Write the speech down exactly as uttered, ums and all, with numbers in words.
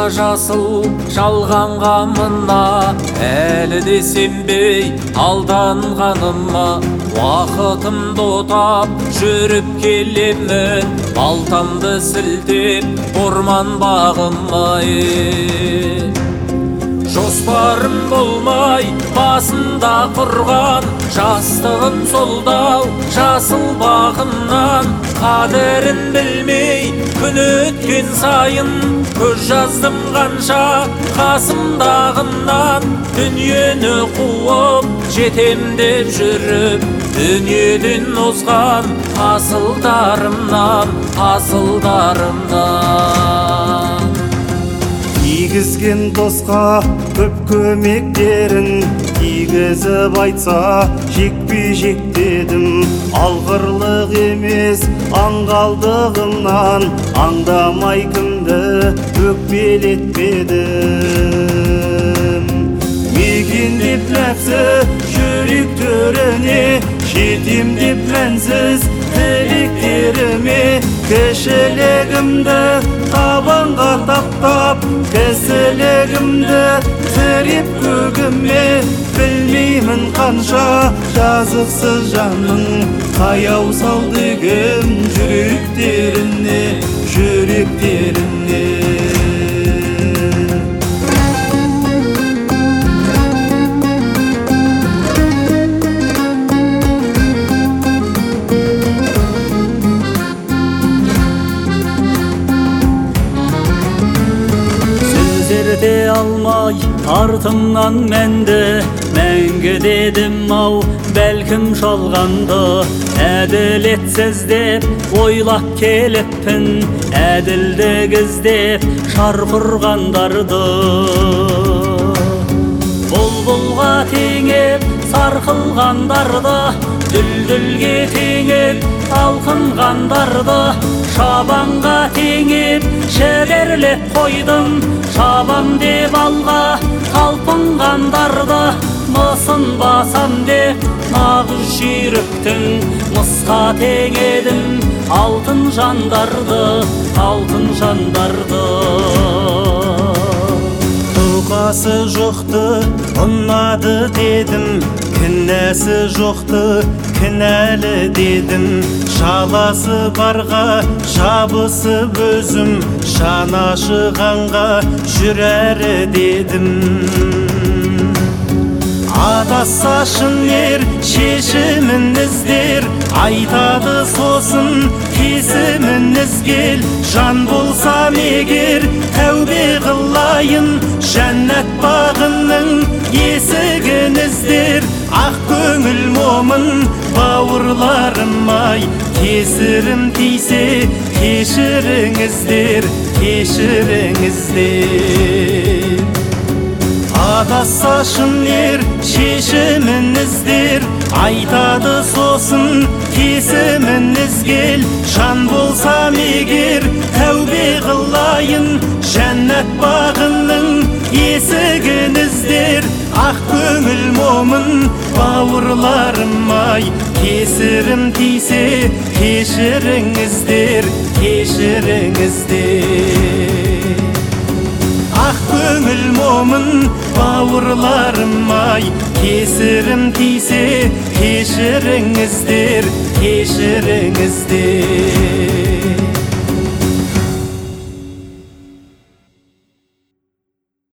жасыл жалғанға мына әлі де сенбей алданғаныма уақытымды отап жүріп келемін балтамды сілтеп орман бағыма жоспарым болмай басында құрған жастығым солдау жасыл бағымнан қадірін білмей күн өткен сайын көз жаздым қанша қасымдағымнан дүниені қуып жетем деп жүріп дүниеден озған асылдарымнан асылдарымнан тигізген досқа көп көмектерін тигізіп айтса жекпе-жек дедім алғырлық емес аңғалдығымнан аңдамай кімді өкпелетпедім мекендеп нәпсі жүрек төріне жетем деп мәнсіз тілектеріме кішілігімді табанға таптап кісілігімді тіреп көгіме білмеймін қанша жазықсыз жанның қаяу салды кім жүректеріне жүректеріне Сөздерде алмай артымнан мәнді мәңгі дедім ау бәлкім жалғанды әділетсіз деп ойлап келіппін әділдік іздеп шарқ ұрғандарды бұлбұлға теңеп сарқылғандарды дүлдүлге теңеп талқынғандарды шабанға теңеп шеберлеп қойдым шабам деп алға талпынғандарды мысын басам деп нағыз жүйріктің мысқа теңедім алтын жандарды алтын жандарды тұлғасы жоқты ұнады дедім кінәсі жоқты кінәлі дедім жаласы барға жабысып өзім жанашығанға жүрәрі дедім адасса шын ер шешімін іздер айтады сосын кесімін ізгел жан болсам егер тәубе қылайын жәннат бағының есігін іздер ақ көңіл момын бауырларым-ай кесірім тисе кешіріңіздер кешіріңіздер адасса шын ер шешімін іздер айтады сосын кесімін ізгел жан болсам егер тәубе қылайын жәннат бағының есігін іздер ақ көңіл момын бауырларым-ай кесірім тисе кешіріңіздер кешіріңіздер ақ көңіл момын бауырларым-ай кесірім тисе кешіріңіздер кешіріңіздер